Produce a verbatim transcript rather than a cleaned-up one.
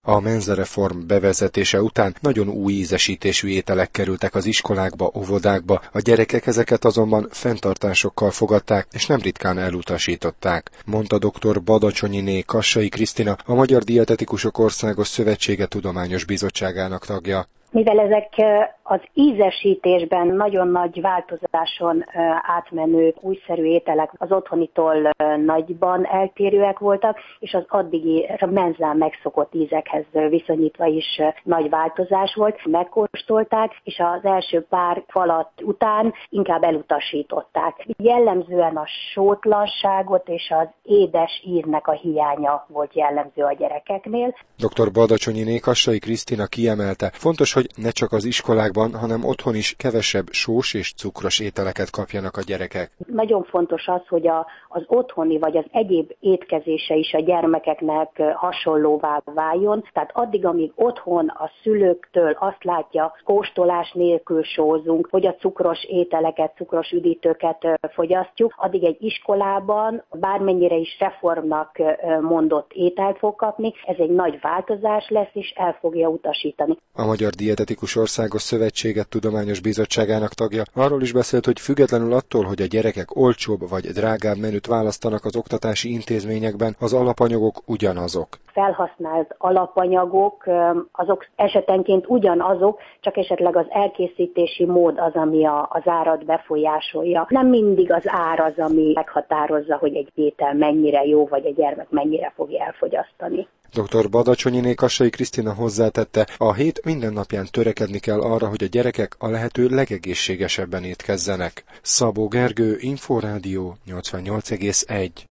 A menzareform bevezetése után nagyon új ízesítésű ételek kerültek az iskolákba, óvodákba, a gyerekek ezeket azonban fenntartásokkal fogadták, és nem ritkán elutasították, mondta dr. Badacsonyiné Kassai Krisztina, a Magyar Dietetikusok Országos Szövetsége Tudományos Bizottságának tagja. Mivel ezek az ízesítésben nagyon nagy változáson átmenő újszerű ételek az otthonitól nagyban eltérőek voltak, és az addigi menzán megszokott ízekhez viszonyítva is nagy változás volt. Megkóstolták, és az első pár falat után inkább elutasították. Jellemzően a sótlanságot és az édes íznek a hiánya volt jellemző a gyerekeknél. dr. Badacsonyiné Kassai Krisztina kiemelte, fontos, hogy ne csak az iskolákban, hanem otthon is kevesebb sós és cukros ételeket kapjanak a gyerekek. Nagyon fontos az, hogy a, az otthoni vagy az egyéb étkezése is a gyermekeknek hasonlóvá váljon. Tehát addig, amíg otthon a szülőktől azt látja, kóstolás nélkül sózunk, hogy a cukros ételeket, cukros üdítőket fogyasztjuk, addig egy iskolában bármennyire is reformnak mondott ételt fog kapni, ez egy nagy változás lesz, és el fogja utasítani. A Magyar Dietetikus Országos Szövetsége Tudományos Bizottságának tagja arról is beszélt, hogy függetlenül attól, hogy a gyerekek olcsóbb vagy drágább menüt választanak az oktatási intézményekben, az alapanyagok ugyanazok. Felhasznált alapanyagok azok esetenként ugyanazok, csak esetleg az elkészítési mód az, ami a, az árat befolyásolja. Nem mindig az ár az, ami meghatározza, hogy egy étel mennyire jó, vagy a gyermek mennyire fogja elfogyasztani. dr. Badacsonyiné Kassai Krisztina hozzátette, a hét minden napján törekedni kell arra, hogy a gyerekek a lehető legegészségesebben étkezzenek. Szabó Gergő, Inforádió nyolcvannyolc egész egy.